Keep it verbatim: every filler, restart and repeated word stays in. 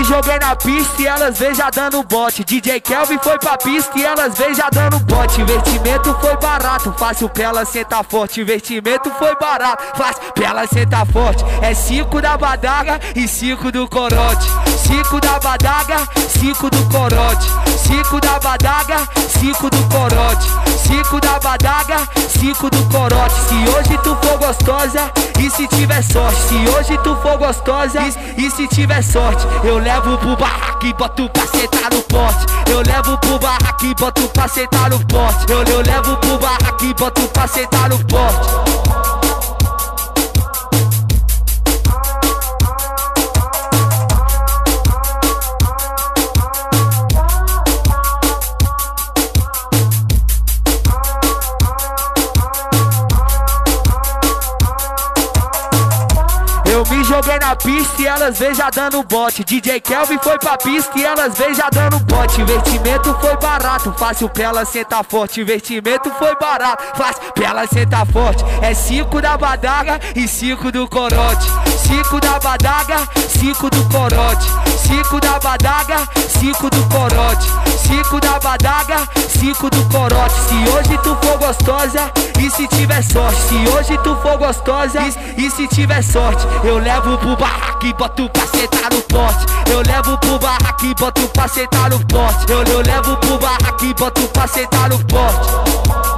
joguei na pista e elas veio já dando bote. D J Kelvin foi pra pista e elas veio já dando bote. Investimento foi barato, fácil pra ela sentar forte. Investimento foi barato, fácil pra ela sentar forte. É cinco da badaga e cinco do corote. Cinco da badaga, cinco do corote. Cinco da badaga, cinco do corote. Cinco da badaga, cinco do corote. Se hoje tu for gostosa e se tiver sorte. Se hoje tu for gostosa e, e se tiver sorte, eu levo pro barraco e boto pra sentar no pote. Eu levo pro barraco e boto pra sentar no pote. Eu, eu levo pro barraco e boto pra sentar no pote. Eu me joguei na pista e elas veio já dando bote. D J Kelvin foi pra pista e elas veio já dando bote. Investimento foi barato, fácil pra ela sentar forte. Investimento foi barato, fácil pra ela sentar forte. É cinco da badaga e cinco do corote. Cinco da badaga, cinco do corote. Cinco da badaga, cinco do corote. Cinco da badaga, cinco do corote. Se hoje tu for gostosa e se tiver sorte. Se hoje tu for gostosa e, e se tiver sorte, eu levo pro barraco e boto pra sentar no pote. Eu levo pro barraco e boto pra sentar no pote. Eu, eu levo pro barraco e boto pra sentar no pote.